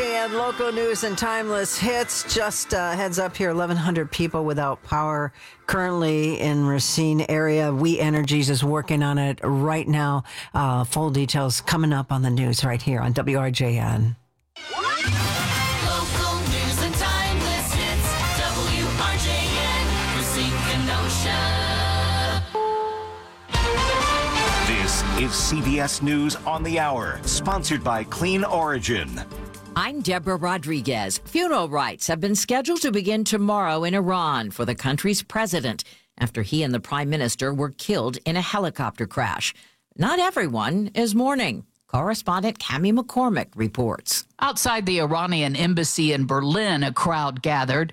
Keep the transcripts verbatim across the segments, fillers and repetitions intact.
J N local news and timeless hits. Just uh, heads up here, eleven hundred people without power currently in Racine area. We Energies is working on it right now. Uh, full details coming up on the news right here on W R J N. Local news and timeless hits. W R J N, Racine, Kenosha. This is C B S News on the Hour, sponsored by Clean Origin. I'm Deborah Rodriguez. Funeral rites have been scheduled to begin tomorrow in Iran for the country's president after he and the prime minister were killed in a helicopter crash. Not everyone is mourning. Correspondent Cami McCormick reports. Outside the Iranian embassy in Berlin, a crowd gathered.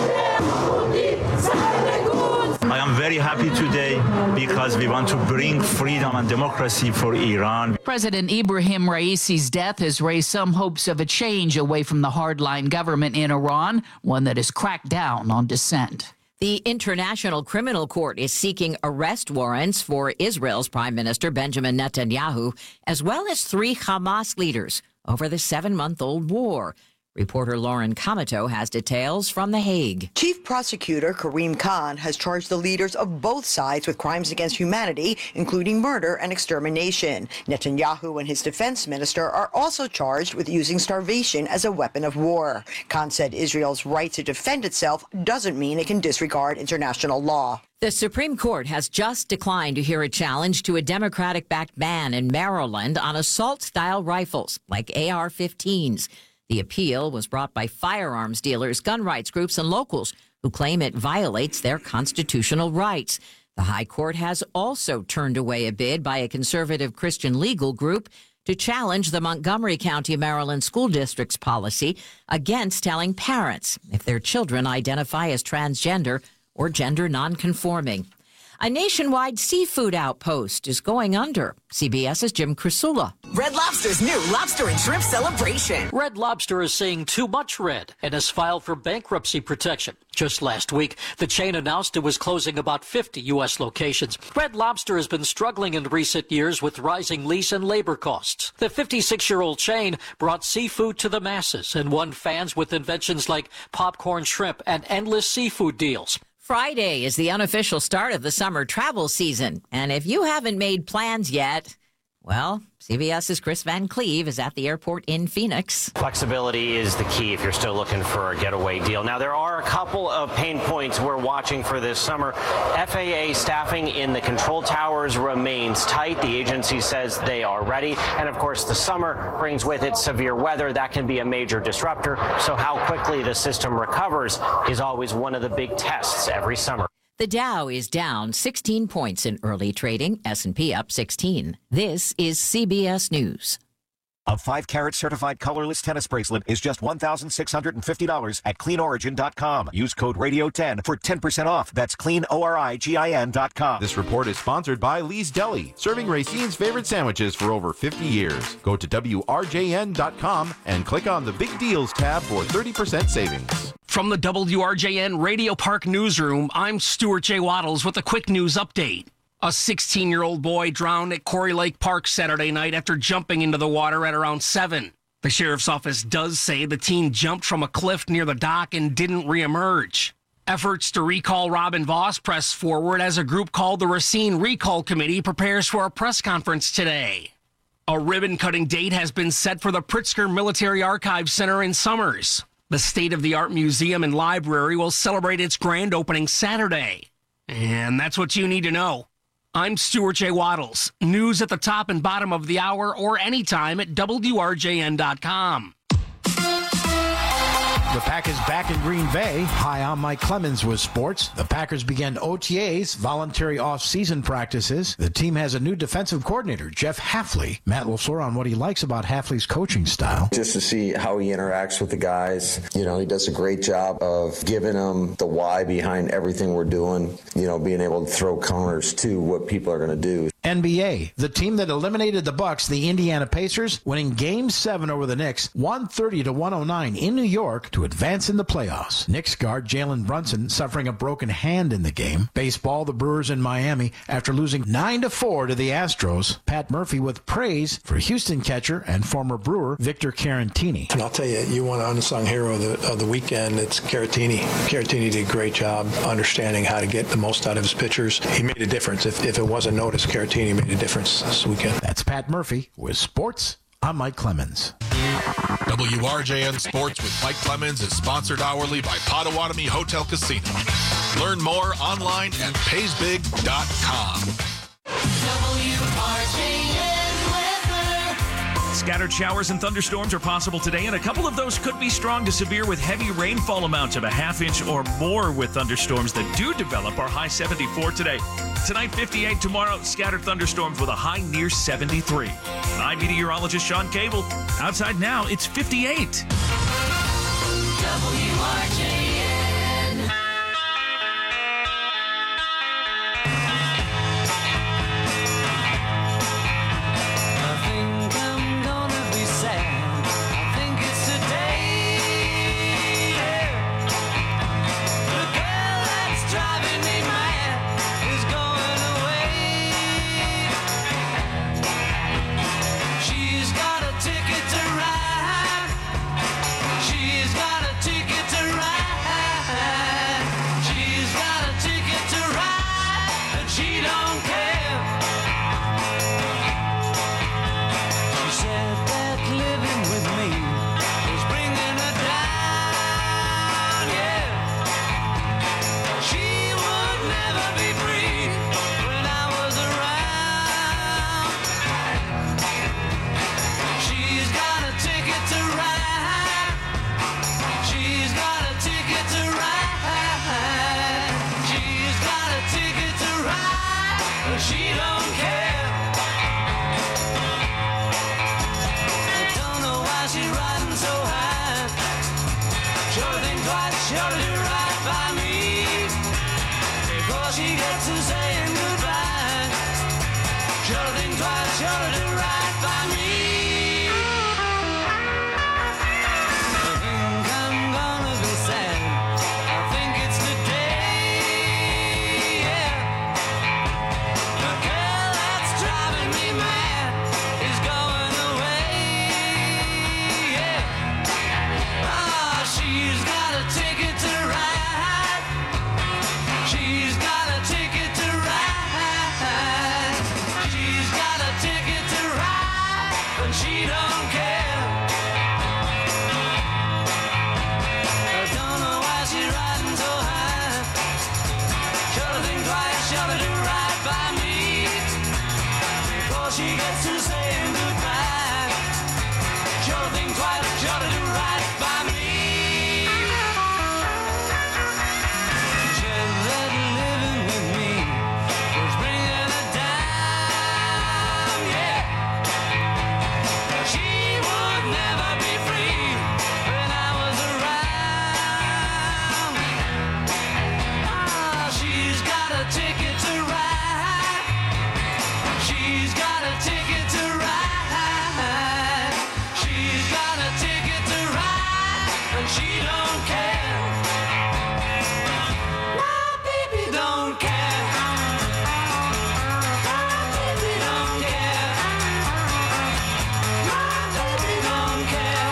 I am very happy today because we want to bring freedom and democracy for Iran. President Ibrahim Raisi's death has raised some hopes of a change away from the hardline government in Iran, one that has cracked down on dissent. The International Criminal Court is seeking arrest warrants for Israel's Prime Minister Benjamin Netanyahu, as well as three Hamas leaders over the seven-month-old war. Reporter Lauren Kamato has details from The Hague. Chief Prosecutor Karim Khan has charged the leaders of both sides with crimes against humanity, including murder and extermination. Netanyahu and his defense minister are also charged with using starvation as a weapon of war. Khan said Israel's right to defend itself doesn't mean it can disregard international law. The Supreme Court has just declined to hear a challenge to a Democratic-backed ban in Maryland on assault-style rifles like A R fifteens. The appeal was brought by firearms dealers, gun rights groups, and locals who claim it violates their constitutional rights. The High Court has also turned away a bid by a conservative Christian legal group to challenge the Montgomery County, Maryland School District's policy against telling parents if their children identify as transgender or gender nonconforming. A nationwide seafood outpost is going under. CBS's Jim Krasula. Red Lobster's new lobster and shrimp celebration. Red Lobster is seeing too much red and has filed for bankruptcy protection. Just last week, the chain announced it was closing about fifty U S locations. Red Lobster has been struggling in recent years with rising lease and labor costs. The fifty-six-year-old chain brought seafood to the masses and won fans with inventions like popcorn shrimp and endless seafood deals. Friday is the unofficial start of the summer travel season. And if you haven't made plans yet, well, CBS's Chris Van Cleve is at the airport in Phoenix. Flexibility is the key if you're still looking for a getaway deal. Now, there are a couple of pain points we're watching for this summer. F A A staffing in the control towers remains tight. The agency says they are ready. And, of course, the summer brings with it severe weather. That can be a major disruptor. So how quickly the system recovers is always one of the big tests every summer. The Dow is down sixteen points in early trading, S and P up sixteen. This is C B S News. A five-carat certified colorless tennis bracelet is just one thousand six hundred fifty dollars at clean origin dot com. Use code radio ten for ten percent off. That's clean origin dot com. This report is sponsored by Lee's Deli, serving Racine's favorite sandwiches for over fifty years. Go to W R J N dot com and click on the Big Deals tab for thirty percent savings. From the W R J N Radio Park Newsroom, I'm Stuart J. Waddles with a quick news update. A sixteen-year-old boy drowned at Quarry Lake Park Saturday night after jumping into the water at around seven. The sheriff's office does say the teen jumped from a cliff near the dock and didn't reemerge. Efforts to recall Robin Voss press forward as a group called the Racine Recall Committee prepares for a press conference today. A ribbon-cutting date has been set for the Pritzker Military Archives Center in Summers. The state-of-the-art museum and library will celebrate its grand opening Saturday. And that's what you need to know. I'm Stuart J. Waddles. News at the top and bottom of the hour or anytime at W R J N dot com. The Packers back in Green Bay. Hi, I'm Mike Clemens with sports. The Packers began O T As, voluntary off-season practices. The team has a new defensive coordinator, Jeff Hafley. Matt LaFleur on what he likes about Hafley's coaching style. Just to see how he interacts with the guys. You know, he does a great job of giving them the why behind everything we're doing. You know, being able to throw counters to what people are going to do. N B A, the team that eliminated the Bucks, the Indiana Pacers, winning Game seven over the Knicks, one thirty to one oh nine in New York to advance in the playoffs. Knicks guard Jalen Brunson suffering a broken hand in the game. Baseball, the Brewers in Miami after losing nine to four to the Astros. Pat Murphy with praise for Houston catcher and former Brewer Victor Caratini. And I'll tell you, you want an unsung hero of the, of the weekend, it's Caratini. Caratini did a great job understanding how to get the most out of his pitchers. He made a difference. If, if it wasn't noticed, Caratini made a difference this weekend. That's Pat Murphy with sports. I'm Mike Clemens. W R J N Sports with Mike Clemens is sponsored hourly by Potawatomi Hotel Casino. Learn more online at pays big dot com. W R J N weather. Scattered showers and thunderstorms are possible today, and a couple of those could be strong to severe with heavy rainfall amounts of a half inch or more with thunderstorms that do develop. Our high seventy-four today. Tonight, fifty-eight. Tomorrow, scattered thunderstorms with a high near seventy-three. I'm meteorologist Sean Cable. Outside now, it's fifty-eight. W R J N. I think I'm gonna be sad. I think it's today. The girl that's driving me mad is going away. She's got a ticket to ride. She's got a ticket to ride. She's got a ticket to ride, but she don't care. She said that living with me was bringing her down, yeah. She would never be free when I was around. She's got a ticket to ride. She's got a ticket to ride. She's got a ticket to ride, but she don't care. I don't know why she's riding so high. Sure think twice, sure to do right by me before she gets to saying goodbye. Sure think twice, sure to do right by me. I think I'm gonna be sad. I think it's today, yeah. The girl that's driving me mad is going away, yeah. Ah, she's got a ticket to ride. She's got a ticket to ride. She's got a ticket to ride, but she don't care. I don't know why she's riding so high. Shoulda think twice, shoulda do right by me before she gets to saying goodbye. Shoulda think twice, shoulda do right by me. She said that living with me was bringing her down, yeah. She would never be free when I was around. Ah, she's got a ticket to ride. She's got a ticket to ride. She's got a ticket to ride, and she don't care. My baby don't care. My baby don't care. My baby don't care.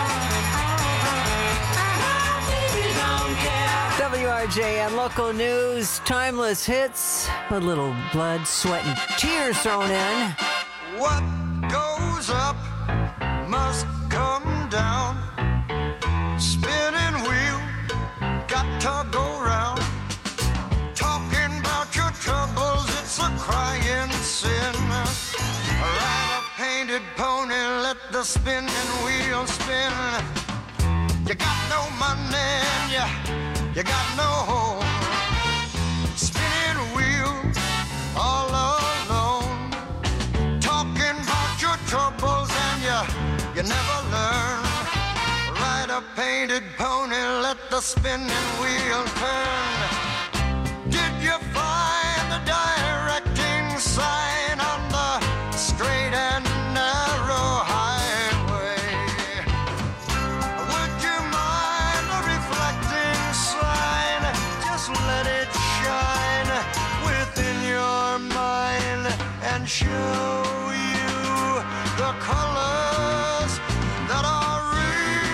My baby don't care. W R J N local news, timeless hits, a little blood, sweat, and tears thrown in. What goes up must come down. Spinning wheel, got to go round. Talking about your troubles, it's a crying sin. Ride a painted pony, let the spinning wheel spin. You got no money, and you, you got no home. Spinning wheel, all alone. Talking about your troubles, and you, you never learn. Ride a painted pony, let the spinning wheel turn. Did you find the directing sign on the and show you the colors that are real.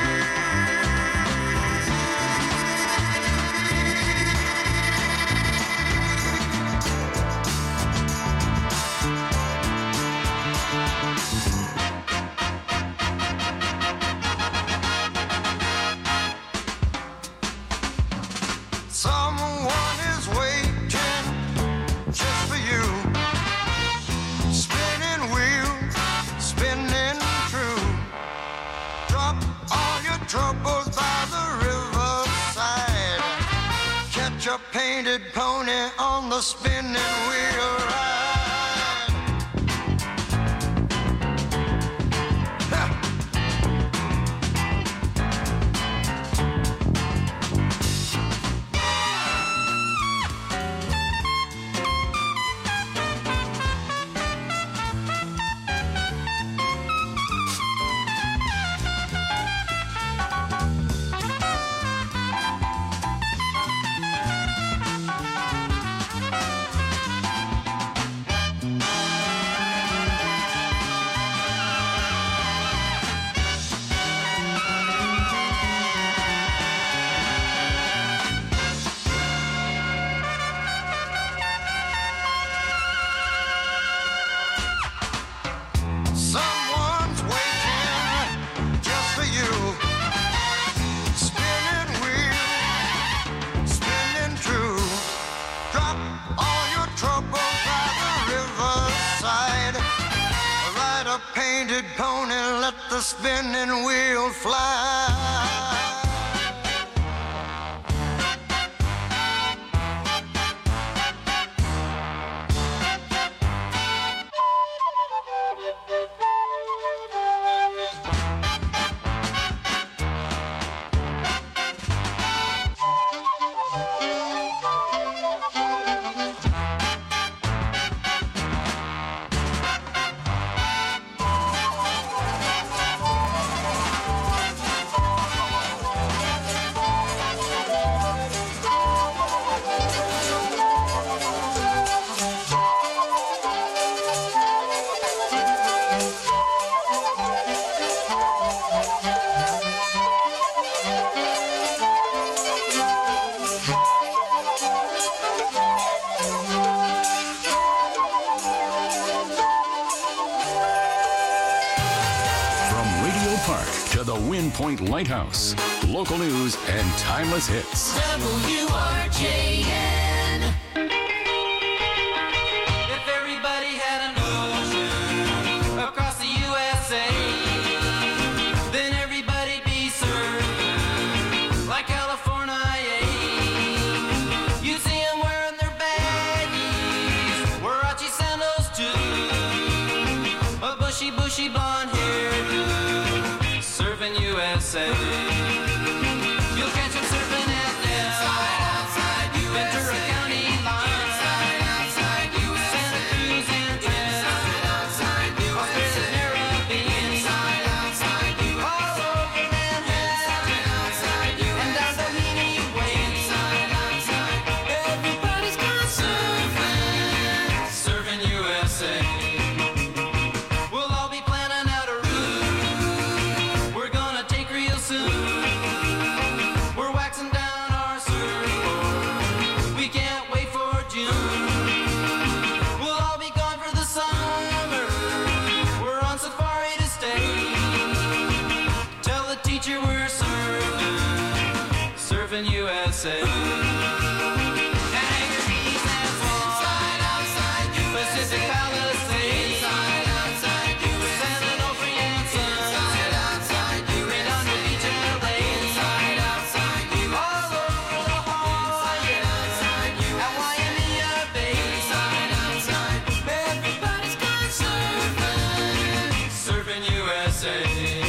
Someone is waiting just for you. Spinning wheel, spinning true. Drop all your troubles by the riverside. Catch a painted pony on the spinning wheel ride. Someone's waiting just for you. Spinning wheel, spinning true. Drop all your troubles by the riverside. Ride a painted pony, let the spinning wheel fly. From Radio Park to the Wind Point Lighthouse, local news and timeless hits. W R J N. If everybody had an ocean across the U S A, then everybody'd be served like California. You'd see them wearing their baggies, Warachi sandals too, a bushy, bushy blonde hairdo, surfing U S A. You'll catch them surfing at Nell, Ventura County line, Santa Cruz and Tess, Australia, Caribbean, all over Manhattan, and down Doheny Way. Everybody's gone surfing, surfing U S A. We'll all be planning out a route we're gonna take real soon. We're waxing down our surfboard, we can't wait for June. We'll all be gone for the summer, we're on safari to stay. Tell the teacher we're surfing, surfing U S A. Pacific Palisades, San Onofre and Sun, Redondo Beach, L A, all over La Jolla, at Waimea Bay. Everybody's gone surfing, surfing U S A.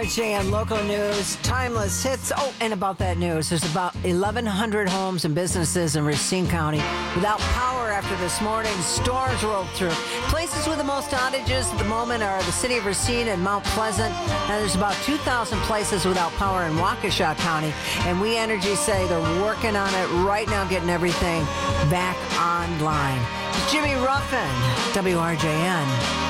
R J N local news, timeless hits. Oh, and about that news, there's about eleven hundred homes and businesses in Racine County without power after this morning. Storms rolled through. Places with the most outages at the moment are the city of Racine and Mount Pleasant. And there's about two thousand places without power in Waukesha County. And We Energy say they're working on it right now, getting everything back online. Jimmy Ruffin, W R J N.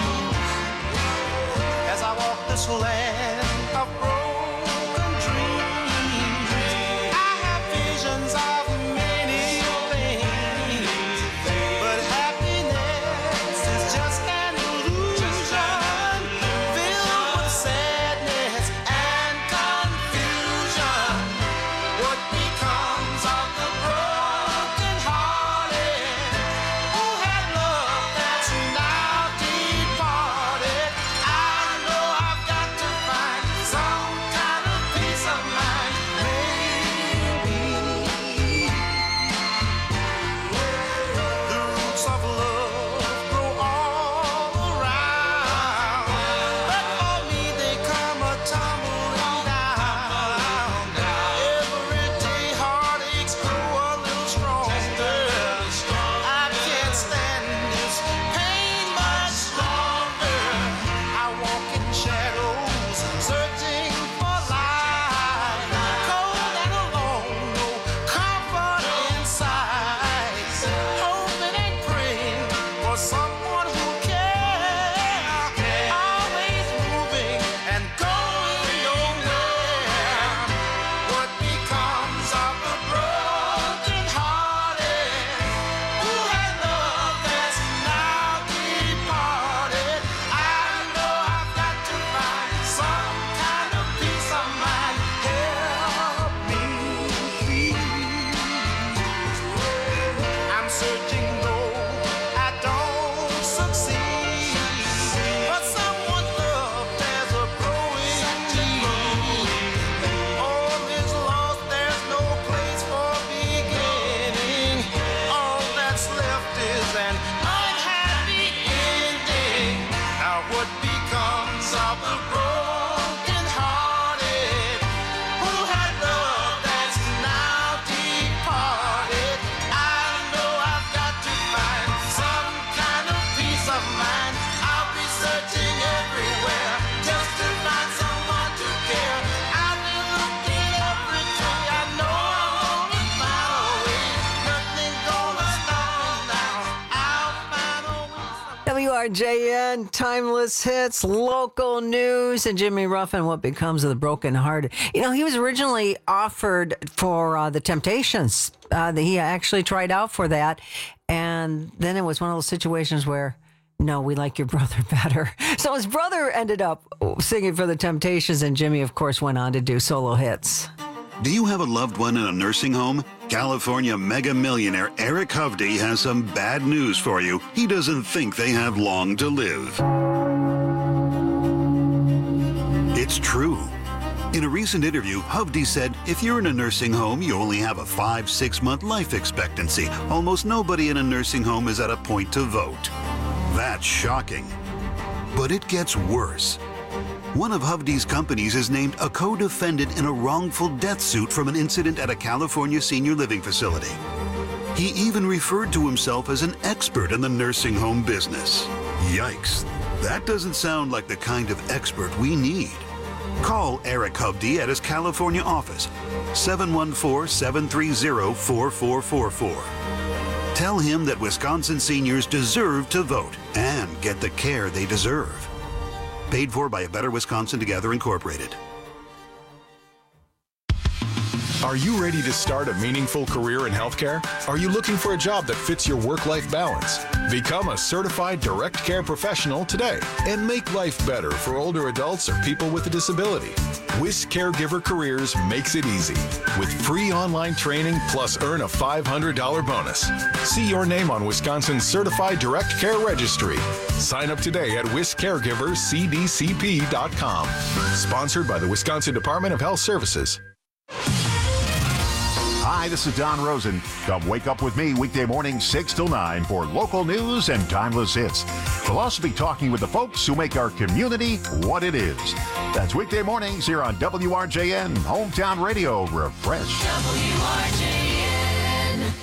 As I walk this land of broken dreams, I have visions of many things, but happiness is just an illusion, filled with sadness and confusion. What becomes of the broken hearted who had love that's now departed? I know I've got to find some kind of peace of mind, maybe. The roots of love grow all around, but for me they come a tumbling down. Every day heartaches grow a little stronger. I can't stand this pain much longer. I walk in shadows, searching for light. Cold and alone, no comfort inside. Hoping and praying for someone who cares. Always moving and going nowhere. What becomes of the broken hearted who had love that's now departed? I know I've got to find some kind of peace of mind. Help me. I'm searching, though I don't succeed. But someone's love, there's a growing need. All is lost, there's no place for beginning. All that's left is an unhappy ending. Now what becomes of the broken hearted who had love that's now departed? I know I've got to find some kind of peace of mind. I'll be searching everywhere just to find someone to care. I've been looking every day. I know I'm gonna find a way. Nothing gonna stop me now. I'll find a way. W R J N, timeless hits, local news, and Jimmy Ruffin, what becomes of the broken hearted. You know, he was originally offered for uh, the Temptations. Uh, he actually tried out for that, and then it was one of those situations where, no, we like your brother better. So his brother ended up singing for the Temptations, and Jimmy, of course, went on to do solo hits. Do you have a loved one in a nursing home? California mega millionaire Eric Hovde has some bad news for you. He doesn't think they have long to live. It's true. In a recent interview, Hovde said, if you're in a nursing home, you only have a five, six month life expectancy. Almost nobody in a nursing home is at a point to vote. That's shocking. But it gets worse. One of Hovde's companies is named a co-defendant in a wrongful death suit from an incident at a California senior living facility. He even referred to himself as an expert in the nursing home business. Yikes. That doesn't sound like the kind of expert we need. Call Eric Hovde at his California office, seven one four, seven three zero, four four four four. Tell him that Wisconsin seniors deserve to vote and get the care they deserve. Paid for by A Better Wisconsin Together Incorporated. Are you ready to start a meaningful career in healthcare? Are you looking for a job that fits your work-life balance? Become a certified direct care professional today and make life better for older adults or people with a disability. WIS Caregiver Careers makes it easy with free online training plus earn a five hundred dollars bonus. See your name on Wisconsin's Certified Direct Care Registry. Sign up today at wis caregiver c d c p dot com. Sponsored by the Wisconsin Department of Health Services. Hi, this is Don Rosen. Come wake up with me weekday morning six till nine for local news and timeless hits. We'll also be talking with the folks who make our community what it is. That's weekday mornings here on W R J N, Hometown Radio Refresh. W R J N.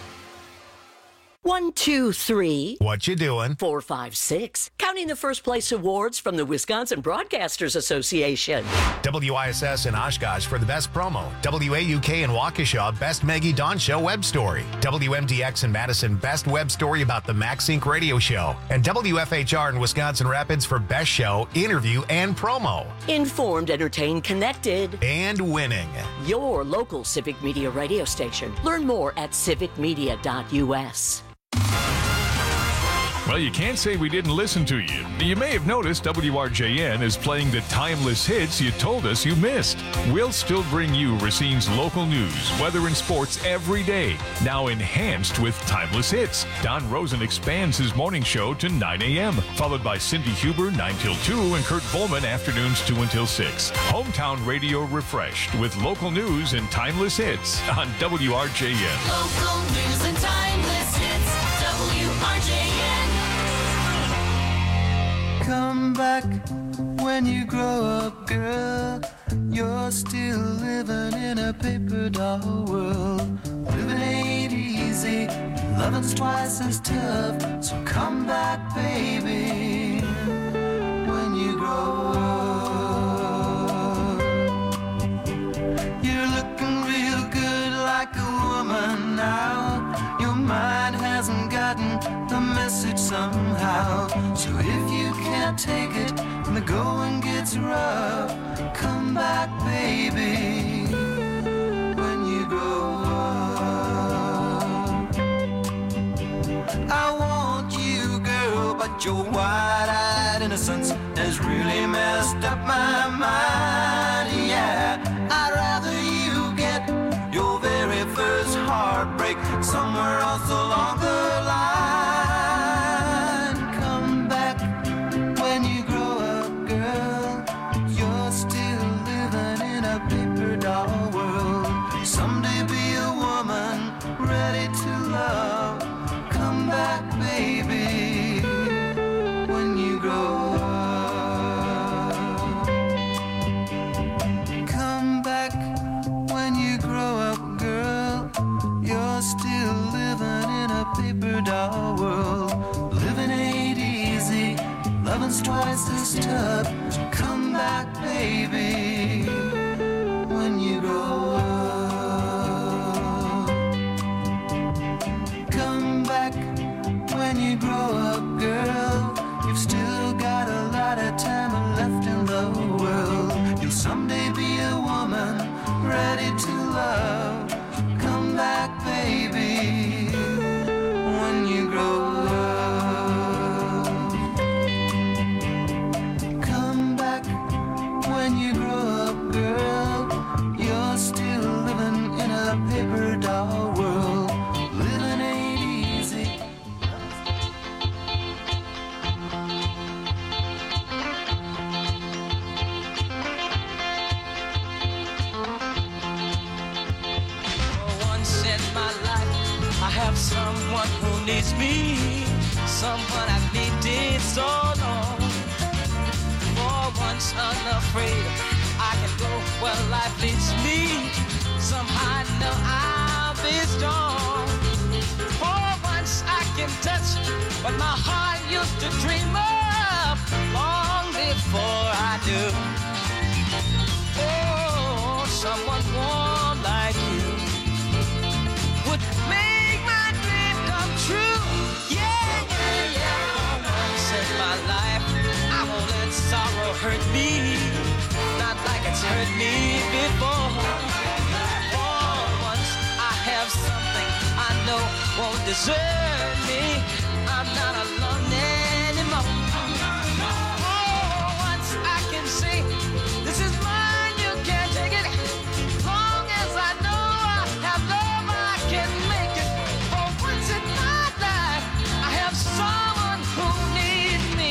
One, two, three. What you doing? Four, five, six. Counting the first place awards from the Wisconsin Broadcasters Association. W I S S in Oshkosh for the best promo. W A U K in Waukesha, best Maggie Dawn Show web story. W M D X in Madison, best web story about the MaxSync radio show. And W F H R in Wisconsin Rapids for best show, interview, and promo. Informed, entertained, connected. And winning. Your local Civic Media radio station. Learn more at civic media dot U S. Well, you can't say we didn't listen to you. You may have noticed W R J N is playing the timeless hits you told us you missed. We'll still bring you Racine's local news, weather, and sports every day, now enhanced with timeless hits. Don Rosen expands his morning show to nine a.m., followed by Cindy Huber nine till two and Kurt Volman afternoons two until six. Hometown Radio refreshed with local news and timeless hits on W R J N. Local news and timeless hits. W R J N. Come back when you grow up, girl. You're still living in a paper doll world. Living ain't easy, loving's twice as tough. So come back, baby, when you grow up. You're looking real good like a woman now. Your mind hasn't gotten the message somehow. So if you can't take it and the going gets rough, come back, baby, when you grow up. I want you, girl, but your wide-eyed innocence has really messed up my mind. Yeah, I'd rather you get your very first heartbreak somewhere else along the line. Come back when you grow up, girl. You're still living in a paper doll world. Someday be a woman ready to love. Come back, baby, when you grow up. Come back when you grow up, girl. You're still living in a paper doll world. Living ain't easy, loving's twice as tough. So come back, baby, when you grow up. Come back when you grow up, girl. You've still got a lot of time left in the world. You'll someday be a woman ready to love. Come back, baby, when you grow up. Come back when you grow up, girl. You're still living in a paper doll world. Living ain't easy. Once in my life, I have someone who needs me, someone I've needed so long. For once unafraid, I can go where life leads me. Somehow I know I'll be strong. For once I can touch what my heart used to dream of long before I do. Oh, someone warm like you would make my dream come true. Yeah, yeah, yeah. Once in my life, I won't let sorrow hurt me, not like it's hurt me before. For once I have something I know won't desert me. I'm not alone anymore. Oh, once I can say, this is mine, you can't take it. Long as I know I have love, I can make it. For once in my life, I have someone who needs me.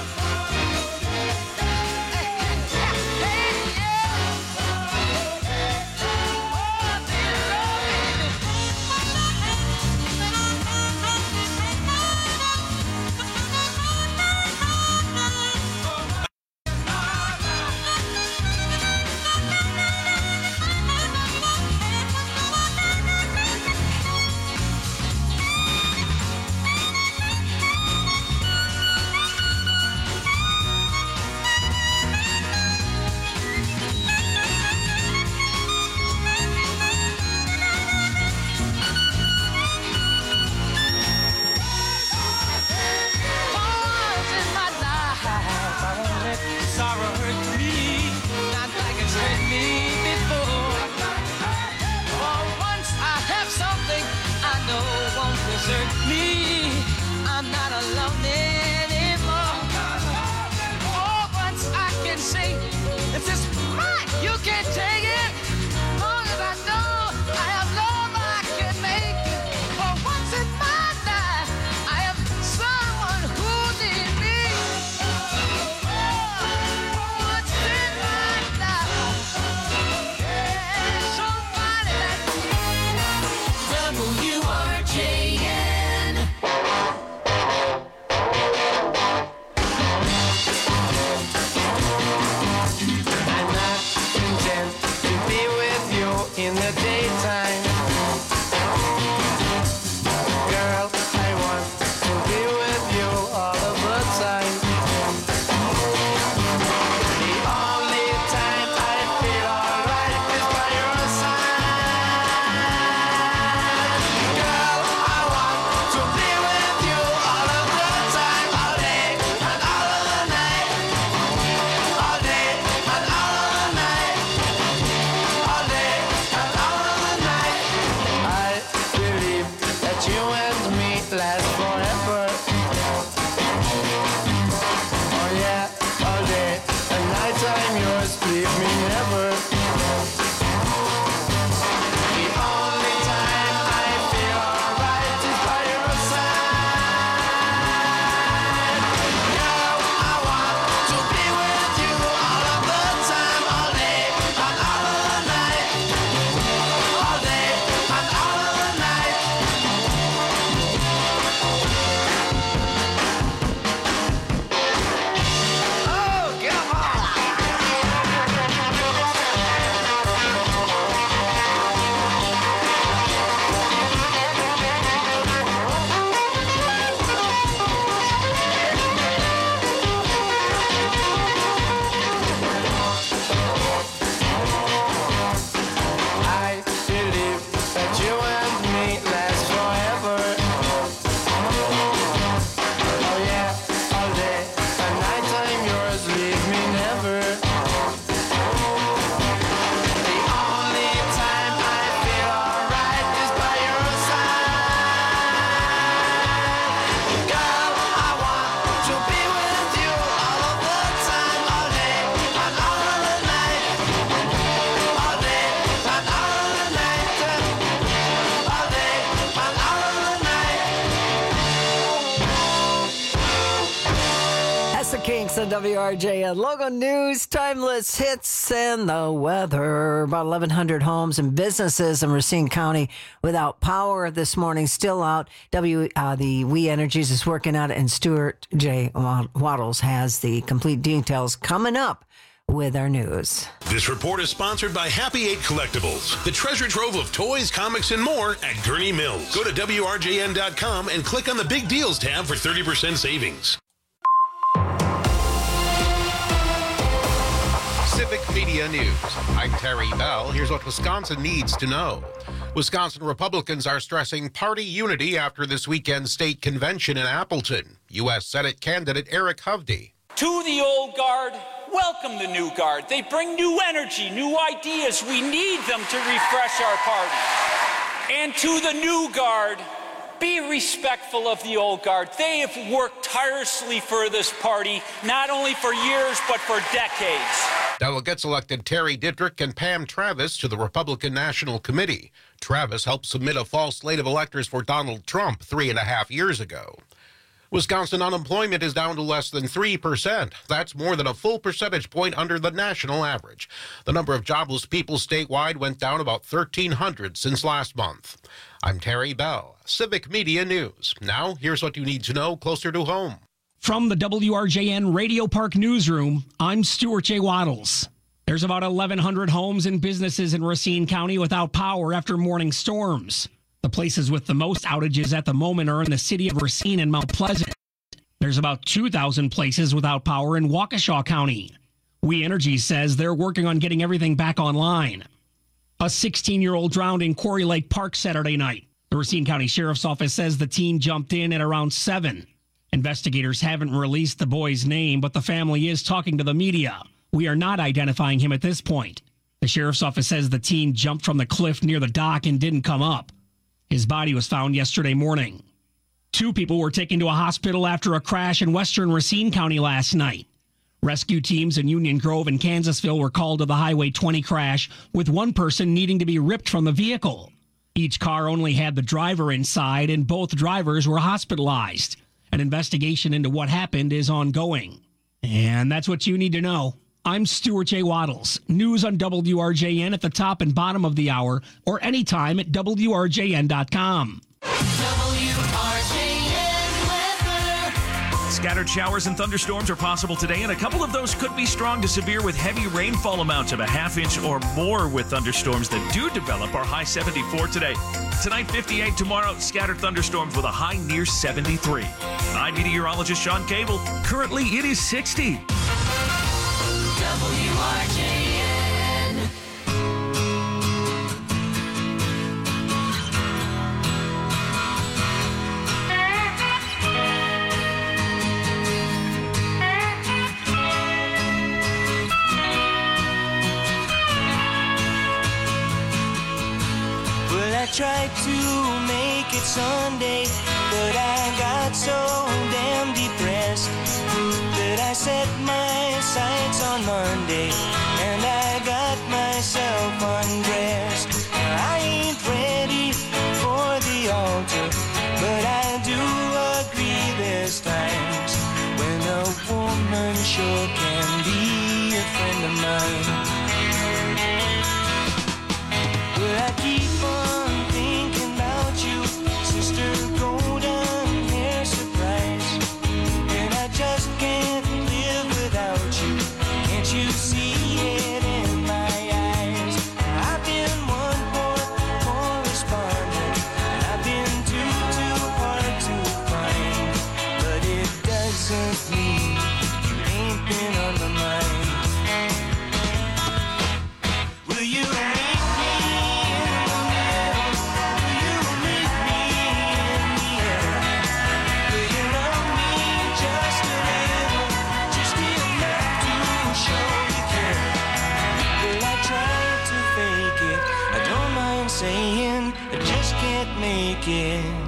Hey, yeah. Oh, they love me. desert me. I'm not alone anymore. Oh, once I can say, if this mine, you can't take it. Long as I know I have love, I can make it. For once in my life, I have someone who needs me. Once in my life, yeah, somebody like W R J N. I'm not content to be with you in the daytime. Girl, I want to be with you all of the time. The only time I feel alright is by your side. Girl, I want to be with you all of the time, all day and all of the night. All day and all of the night. All day and all of the night. I believe that you and me last forever. Oh yeah, all day and night I'm yours, leave me never. The only time I feel alright is by your side. Girl, I want to be with you all of the time, all day and all of the night. All day and all of the night. Oh, come on. I believe that you and me last forever. Oh yeah, all day and night I'm yours, leave me never. The only time I feel alright is by your side. Girl, I want to be with you all of the time, all day and all of the night. All day and all of the night. All day and all of the night. That's the Kinks on W R J N. Logo News, timeless hits, and the weather. About eleven hundred homes and businesses in Racine County without power this morning, still out. W uh, the We Energies is working out, and Stuart J. Waddles has the complete details coming up with our news. This report is sponsored by Happy Eight Collectibles, the treasure trove of toys, comics, and more at Gurney Mills. Go to W R J N dot com and click on the Big Deals tab for thirty percent savings. Civic Media News. I'm Terry Bell. Here's what Wisconsin needs to know. Wisconsin Republicans are stressing party unity after this weekend's state convention in Appleton. U S Senate candidate Eric Hovde. To the old guard, welcome the new guard. They bring new energy, new ideas. We need them to refresh our party. And to the new guard, be respectful of the old guard. They have worked tirelessly for this party, not only for years, but for decades. Delegates elected Terry Dittrich and Pam Travis to the Republican National Committee. Travis helped submit a false slate of electors for Donald Trump three and a half years ago. Wisconsin unemployment is down to less than three percent. That's more than a full percentage point under the national average. The number of jobless people statewide went down about thirteen hundred since last month. I'm Terry Bell, Civic Media News. Now, here's what you need to know closer to home. From the W R J N Radio Park Newsroom, I'm Stuart J. Waddles. There's about eleven hundred homes and businesses in Racine County without power after morning storms. The places with the most outages at the moment are in the city of Racine and Mount Pleasant. There's about two thousand places without power in Waukesha County. We Energy says they're working on getting everything back online. A sixteen-year-old drowned in Quarry Lake Park Saturday night. The Racine County Sheriff's Office says the teen jumped in at around seven. Investigators haven't released the boy's name, but the family is talking to the media. We are not identifying him at this point. The Sheriff's Office says the teen jumped from the cliff near the dock and didn't come up. His body was found yesterday morning. Two people were taken to a hospital after a crash in western Racine County last night. Rescue teams in Union Grove and Kansasville were called to the Highway twenty crash, with one person needing to be ripped from the vehicle. Each car only had the driver inside, and both drivers were hospitalized. An investigation into what happened is ongoing. And that's what you need to know. I'm Stuart J. Waddles. News on W R J N at the top and bottom of the hour, or anytime at W R J N dot com. W R J N weather. Scattered showers and thunderstorms are possible today, and a couple of those could be strong to severe with heavy rainfall amounts of a half inch or more with thunderstorms that do develop. Our high seventy-four today. Tonight, fifty-eight. Tomorrow, scattered thunderstorms with a high near seventy-three. And I'm meteorologist Sean Cable. Currently, it is sixty. W R J N. Well, I tried to make it Sunday, but I got so damn depressed that I set my sights on Monday, and I got myself undressed. I ain't ready for the altar, but I do agree there's times when a woman sure can be a friend of mine. Well, I keep on thinking about you, sister golden hair surprise, and I just can't live without you. Can't you see it in my eyes? I've been one poor correspondent, and I've been too, too hard to find, but it doesn't mean you ain't been on my mind. Will you meet me in the middle? Will you meet me in the air? Will you love me just a little, just enough to show you care? Well, I tried to fake it, I don't mind saying I just can't make it.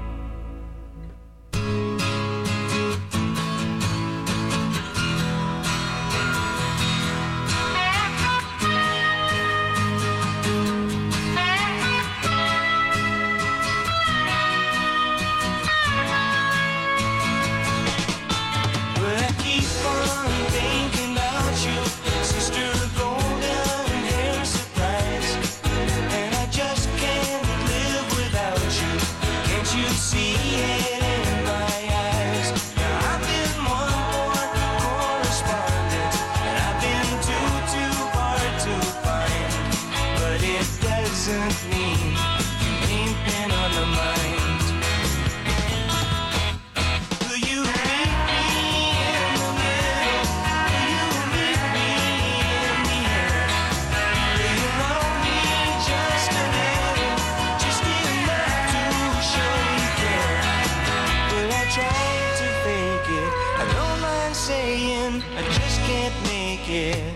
Well, I keep on thinking about you, sister golden hair surprise, and I just can't live without you. Can't you see it in my eyes? Now I've been one more correspondent, and I've been too, too hard to find, but it doesn't mean you ain't been on my mind. Will you meet me in the middle? Will you meet me in the air? Will you love me just a little, just enough to show you care? Well, I tried to fake it, I don't mind saying I just can't make it.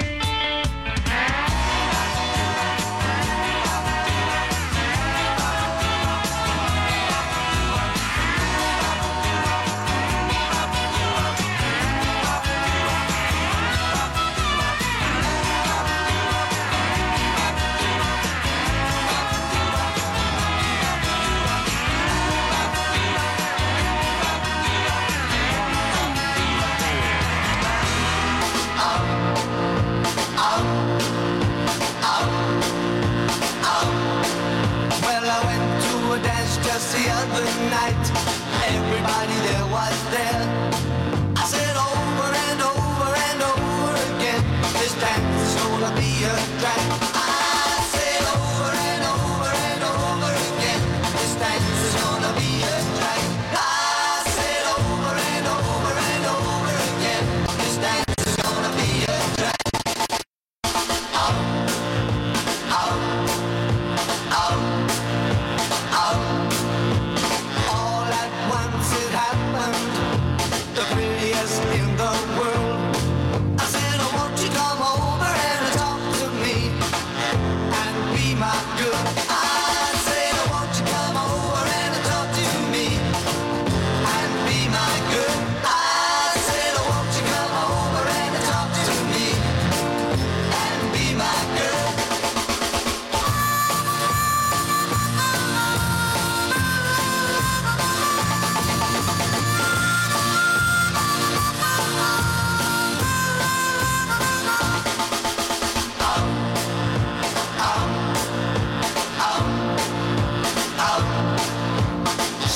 Well, I went to a dance just the other night. Everybody there was there. I said over and over and over again, this dance is gonna be a drag. I said over and over and over again, this dance is gonna be a drag. I said over and over and over again, this dance is gonna be a drag. Out, out, out, out. All at once it happened, the prettiest in the world. I said, oh, won't you come over and talk to me?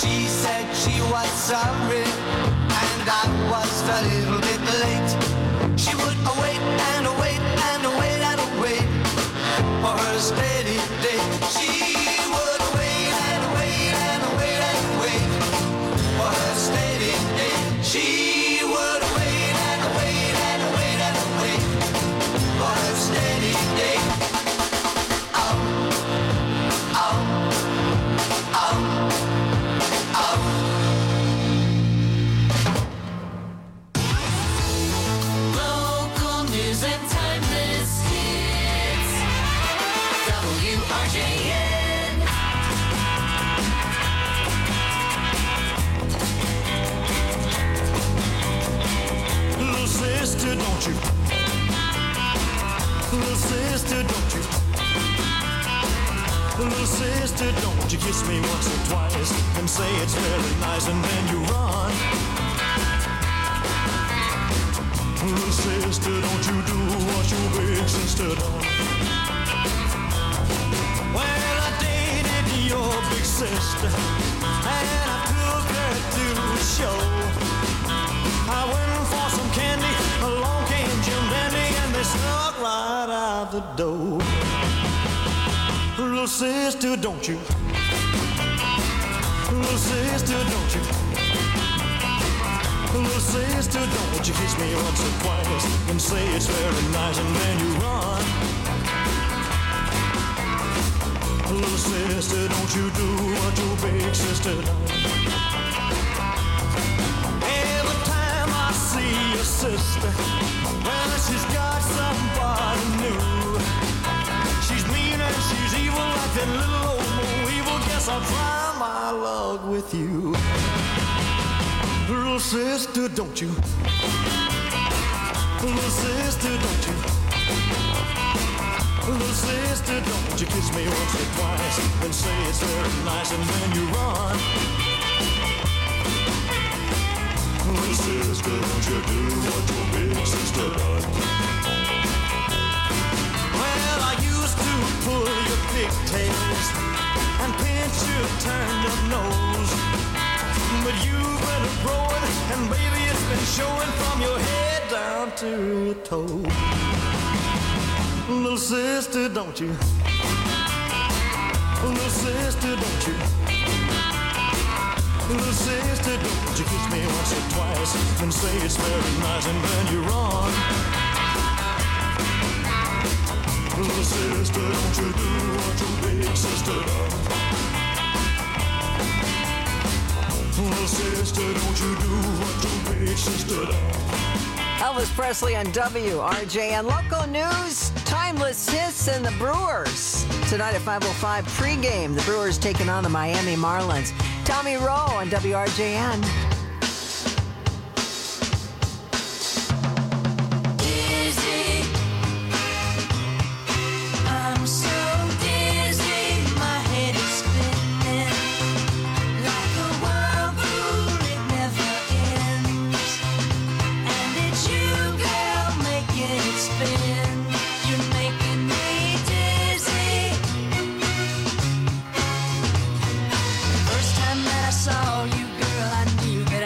She said she was sorry, and I was a little bit late. She would await and await and await and await for her steady day. She would wait and wait and wait and wait for her steady day. She would wait and wait and wait and wait for her steady day. Oh, oh, oh, oh. Local news and timeless hits. W R J N. Little sister, don't you? Little sister, don't you? Little sister, don't you kiss me once or twice and say it's very nice and then you run. Little sister, don't you do what your big sister done. Well, I dated your big sister and I took her to the show. I went for some candy, along came Jim Dandy and they snuck right out the door. Little sister, don't you? Little sister, don't you? Little sister, don't you kiss me once or twice and say it's very nice and then you run. Little sister, don't you do what your big sister done. Every time I see your sister, well, she's got somebody new. She's mean and she's evil like that little old Mo Evil. Guess I'll try my luck with you. Little sister, don't you? Little sister, don't you? Little sister, don't you kiss me once or twice and say it's very nice and then you run. Little sister, don't you do what your big sister done. Well, I used to pull your pigtails and pinch your turned up nose, but you've been growing and baby it's been showing from your head down to your toe. Little sister, don't you? Little sister, don't you? Little sister, don't you kiss me once or twice and say it's very nice and then you run. Little sister, don't you do what your big sister done. Little sister, don't you do what your big sister done. Elvis Presley on W R J N. Local news, timeless hits, and the Brewers. Tonight at five oh five pregame, the Brewers taking on the Miami Marlins. Tommy Rowe on W R J N. Dizzy. I'm so dizzy, my head is spinning like a whirlpool, it never ends. And it's you, girl, making it spin. You're making me dizzy. First time that I saw you, girl, I knew that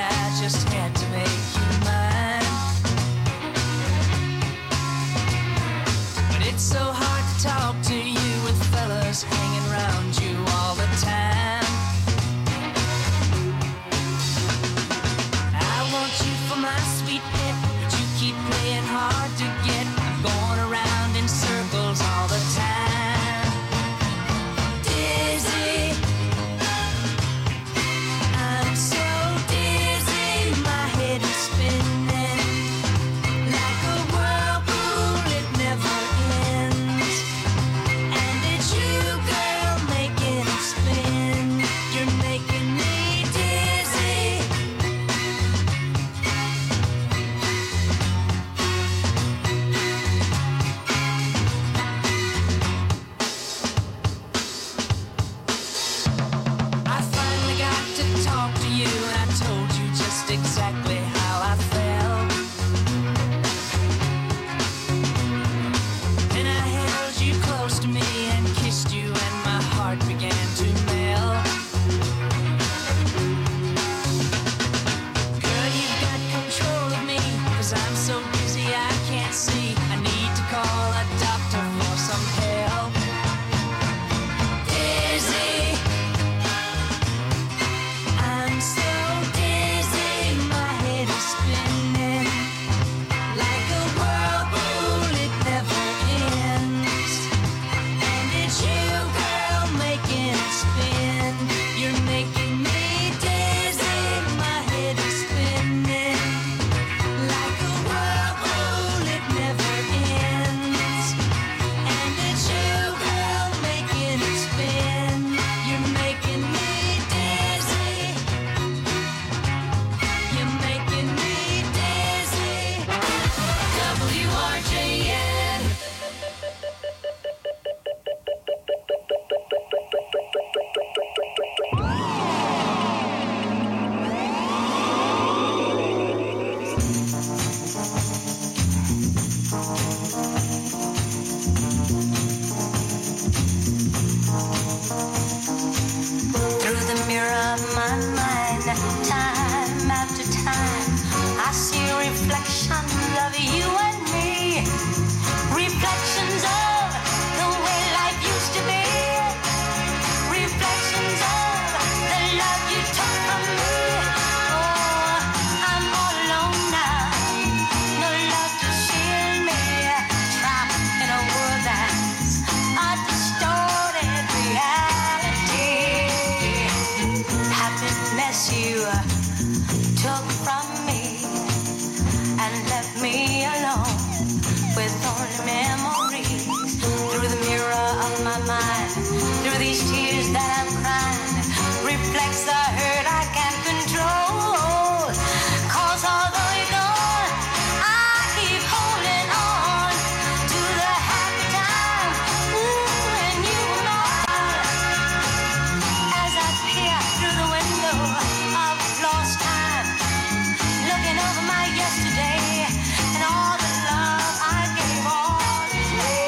And time after time, I see reflections of you and me. Reflections of the way life used to be. Reflections of the love you took from me. Oh, I'm all alone now. No love to shield me. Trapped in a world that's a distorted reality. Happiness you took from me and left me alone with only memories through the mirror of my mind. Through these tears that I'm crying reflects the hurt I can't control. 'Cause although you're gone, I keep holding on to the happy time. Ooh, when you were mine. As I peer through the window of lost time, looking over my yesterday and all the love I gave all this day.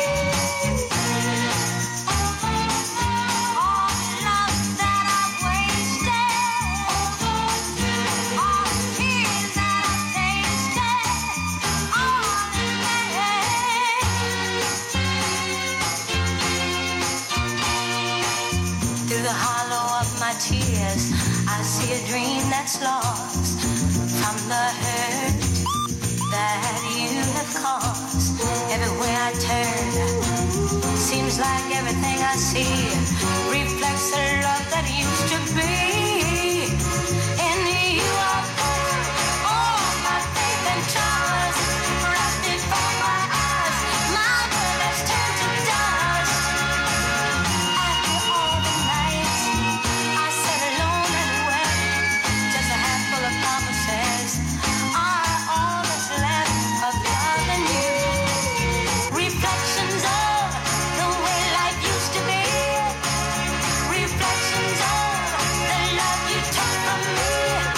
All the love that I've wasted, all the tears that I've tasted, all the pain. Through the hollow of my tears, I see a dream that's lost from the hurt that you have caused. Everywhere I turn, seems like everything I see reflects the love that used to be. In you I put all my faith and trust, wrapped before my eyes, my world has turned to dust. After all the nights I sat alone and wept, just a handful of promises are all that's left of love and you. Reflections of the way life used to be. Reflections of the love you took from me.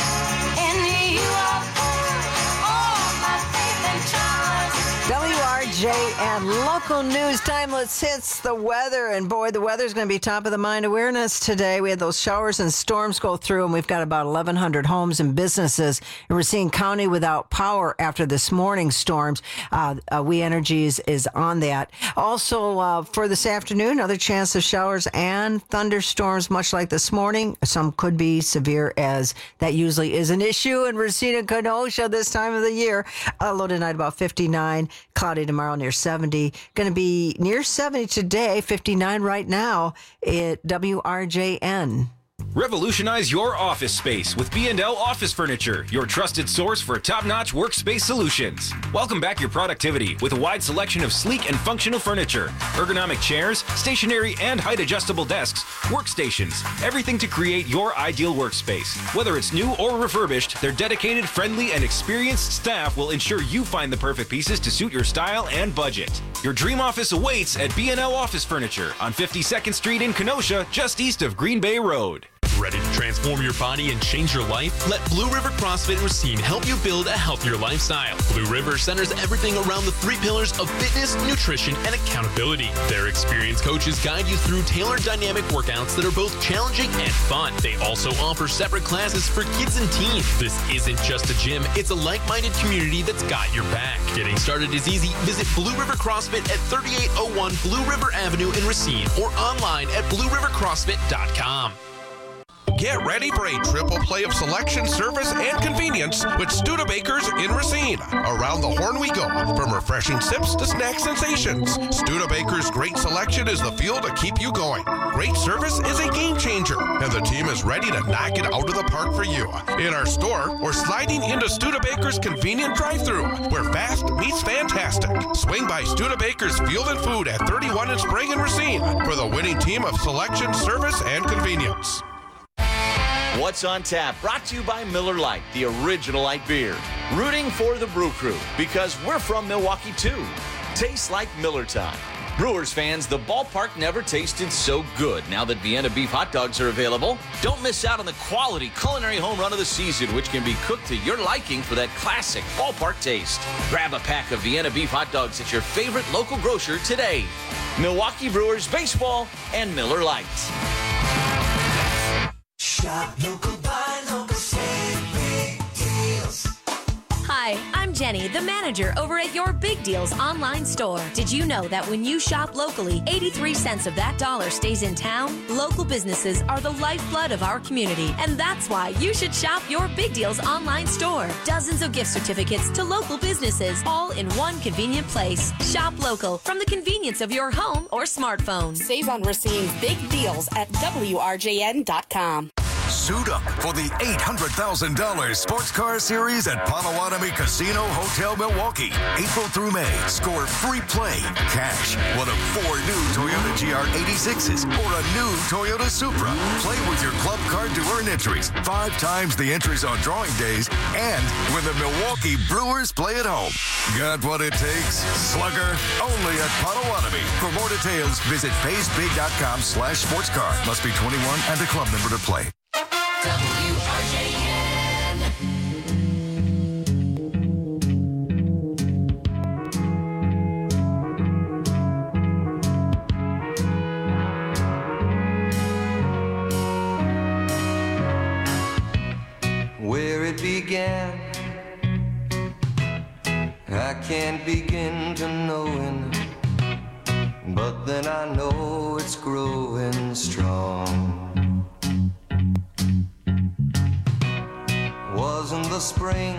In you I put all my faith and trust. W R J and local news, timeless hits, the weather. And boy, the weather's going to be top of the mind awareness today. We had those showers and storms go through, and we've got about eleven hundred homes and businesses in Racine County without power after this morning's storms. Uh, uh, We Energies is on that. Also, uh, for this afternoon, another chance of showers and thunderstorms, much like this morning. Some could be severe, as that usually is an issue in Racine and Kenosha this time of the year. Uh, low tonight about fifty-nine, cloudy tomorrow near seventy. Going to be near seventy today, fifty-nine right now at W R J N. Revolutionize your office space with B and L Office Furniture, your trusted source for top-notch workspace solutions. Welcome back your productivity with a wide selection of sleek and functional furniture, ergonomic chairs, stationary and height-adjustable desks, workstations, everything to create your ideal workspace. Whether it's new or refurbished, their dedicated, friendly, and experienced staff will ensure you find the perfect pieces to suit your style and budget. Your dream office awaits at B and L Office Furniture on fifty-second Street in Kenosha, just east of Green Bay Road. Ready to transform your body and change your life? Let Blue River CrossFit and Racine help you build a healthier lifestyle. Blue River centers everything around the three pillars of fitness, nutrition, and accountability. Their experienced coaches guide you through tailored dynamic workouts that are both challenging and fun. They also offer separate classes for kids and teens. This isn't just a gym, it's a like-minded community that's got your back. Getting started is easy. Visit Blue River CrossFit at thirty-eight oh one Blue River Avenue in Racine or online at blue river crossfit dot com. Get ready for a triple play of selection, service, and convenience with Studebakers in Racine. Around the horn we go, from refreshing sips to snack sensations. Studebakers' great selection is the fuel to keep you going. Great service is a game changer, and the team is ready to knock it out of the park for you. In our store, we're sliding into Studebakers' convenient drive-thru, where fast meets fantastic. Swing by Studebakers Field and Food at thirty-one in Sprague and Racine for the winning team of selection, service, and convenience. What's on Tap, brought to you by Miller Lite, the original light beer. Rooting for the Brew Crew, because we're from Milwaukee too. Tastes like Miller time. Brewers fans, the ballpark never tasted so good now that Vienna beef hot dogs are available. Don't miss out on the quality culinary home run of the season, which can be cooked to your liking for that classic ballpark taste. Grab a pack of Vienna beef hot dogs at your favorite local grocer today. Milwaukee Brewers Baseball and Miller Lite. Shop local, buy local, save Jenny, the manager over at your Big Deals online store. Did you know that when you shop locally, eighty-three cents of that dollar stays in town? Local businesses are the lifeblood of our community, and that's why you should shop your Big Deals online store. Dozens of gift certificates to local businesses, all in one convenient place. Shop local from the convenience of your home or smartphone. Save on Racine's Big Deals at W R J N dot com. Suit up for the eight hundred thousand dollars Sports Car Series at Potawatomi Casino Hotel Milwaukee. April through May, score free play, cash, one of four new Toyota G R eighty-sixes or a new Toyota Supra. Play with your club card to earn entries, five times the entries on drawing days, and when the Milwaukee Brewers play at home. Got what it takes? Slugger, only at Potawatomi. For more details, visit paysbig.com slash sports car. Must be twenty-one and a club member to play. W R J N. Where it began, I can't begin to knowing, but then I know it's growing strong. Wasn't the spring,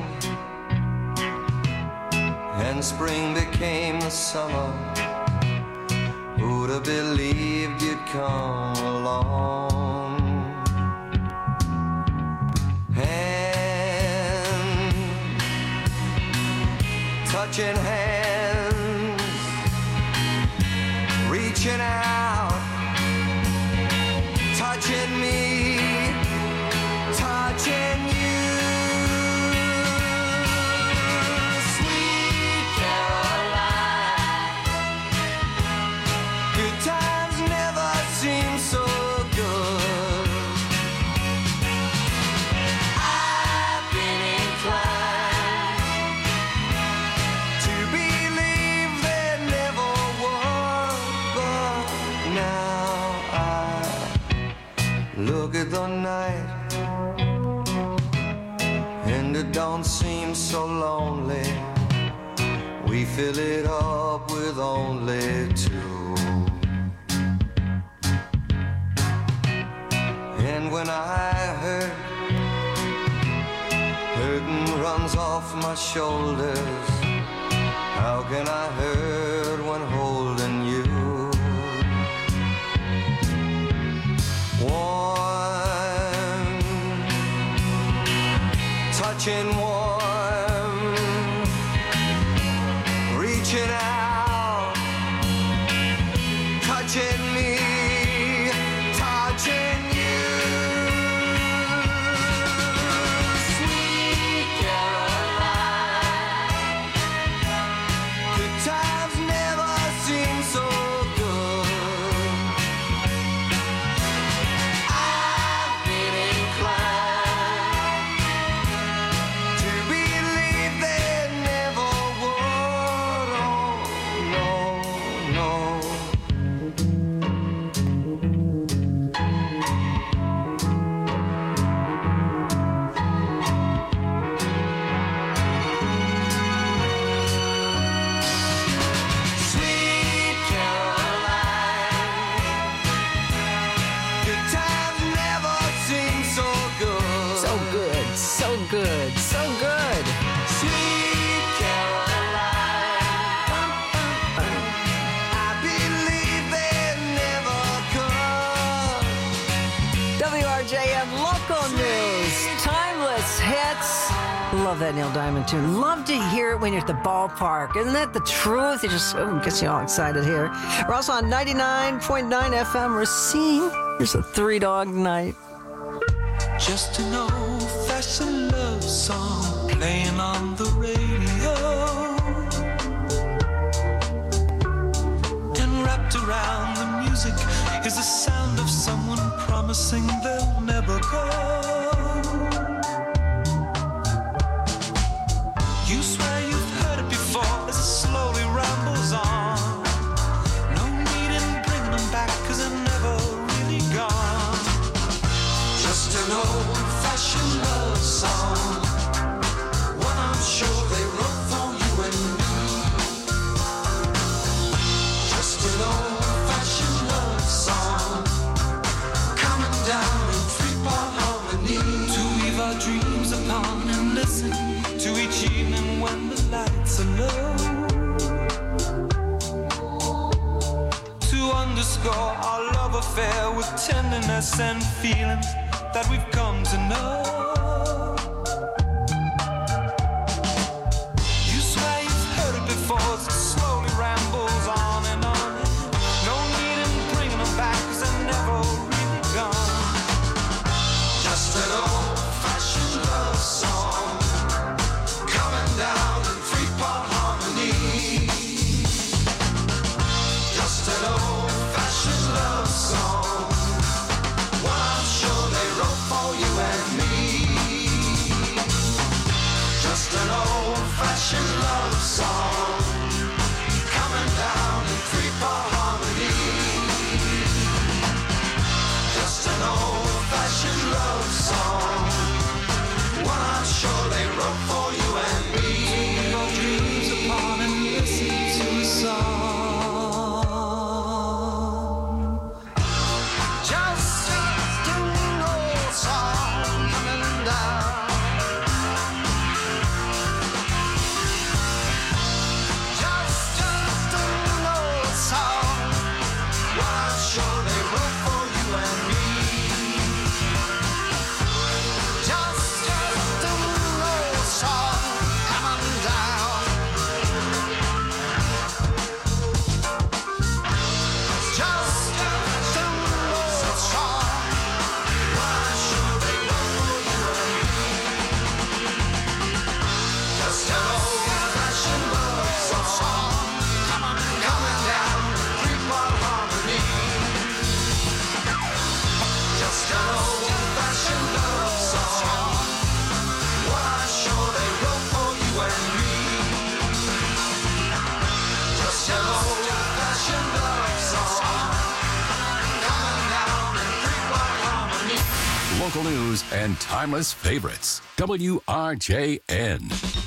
and spring became the summer. Who'd have believed you'd come along? Hand, touching hands, reaching out, touching me, touching you. The night, and it don't seem so lonely. We fill it up with only two. And when I hurt, hurting runs off my shoulders. How can I hurt when holding you? Warm, touching warm, reaching out, touching me, touching you. Sweet Caroline, good times never seem so good. I've been inclined to believe they never would. Oh, no, no. Sweet Caroline, good times never seem so good. So good, so good, so good. Sweet Caroline, I believe they never could. W R J M Local News, timeless hits. Love that Neil Diamond tune. Love to hear it when you're at the ballpark. Isn't that the truth? It just oh, gets you all excited here. We're also on ninety-nine point nine F M Racine. Here's a Three Dog Night. Just an old-fashioned love song playing on the radio, and wrapped around the music is the sound of someone promising they'll never go. You swear you've heard it before as it slowly rambles on. No need in bringing them back, 'cause they're never really gone. Just an old-fashioned love song, one I'm sure they wrote for listen to each evening when the lights are low, to underscore our love affair with tenderness and feelings that we've come to know. You swear you've heard it before, it slowly rambles on and on. No need in bringing them back, cause they're never really gone. Just an old-fashioned love song coming down in three-part harmony. Just an old-fashioned love song, one I'm sure they wrote for you and me. Just an old-fashioned love song coming down in three-part harmony. Just an old-fashioned love song, one I'm sure they wrote for you and me. Keep your dreams apart and listen to a song. Just an old song coming down. Just, just an old song, one I'm sure they wrote for you and me. Just, just an old song coming down. Just, just an old song, one I'm sure they wrote for you and me. Just an old-fashioned love song coming down in three-part harmony. Just an old-fashioned love song, one I'm sure they wrote for you and me. Just an old-fashioned love song coming down in three-part harmony. Local news and timeless favorites. W R J N.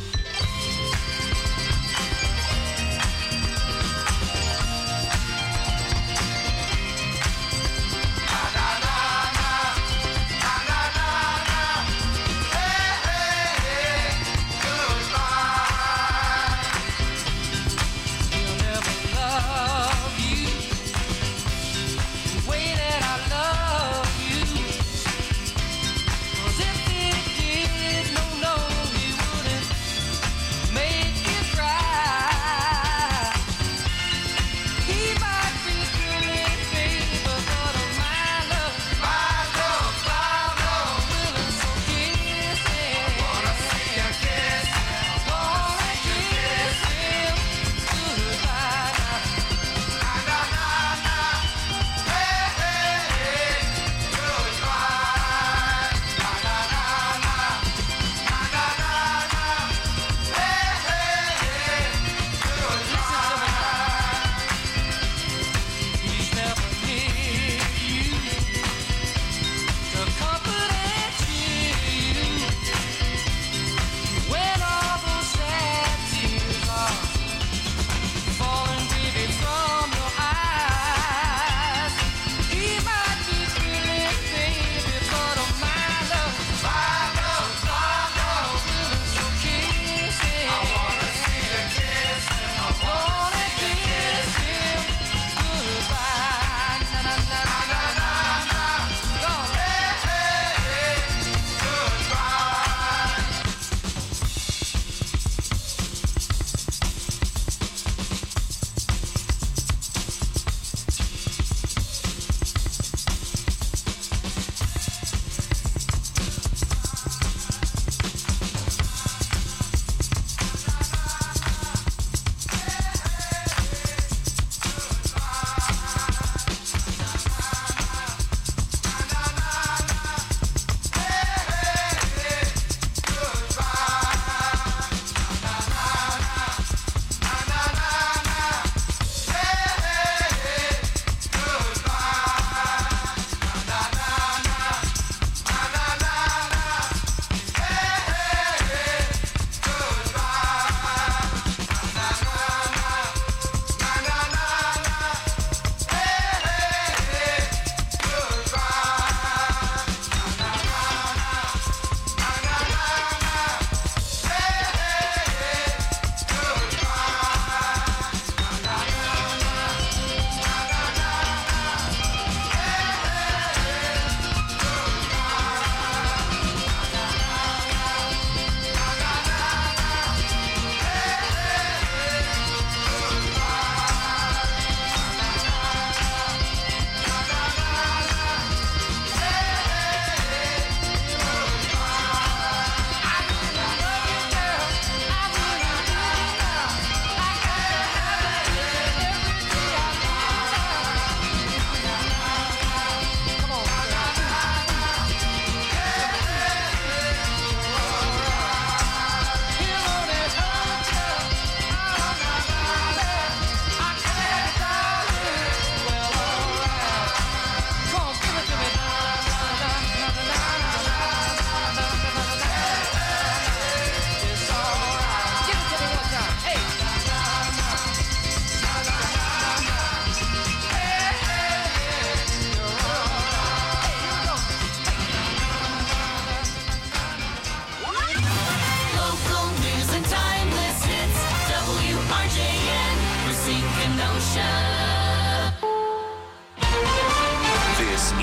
He'll never love you the way that I love you. 'Cause if he did, no, no, he wouldn't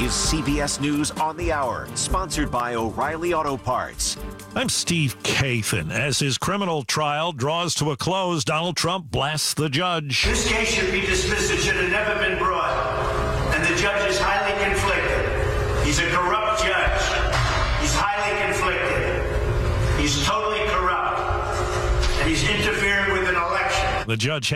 is C B S News on the Hour, sponsored by O'Reilly Auto Parts. I'm Steve Kathan. As his criminal trial draws to a close, Donald Trump blasts the judge. This case should be dismissed. It should have never been brought. And the judge is highly conflicted. He's a corrupt judge. He's highly conflicted. He's totally corrupt. And he's interfering with an election. The judge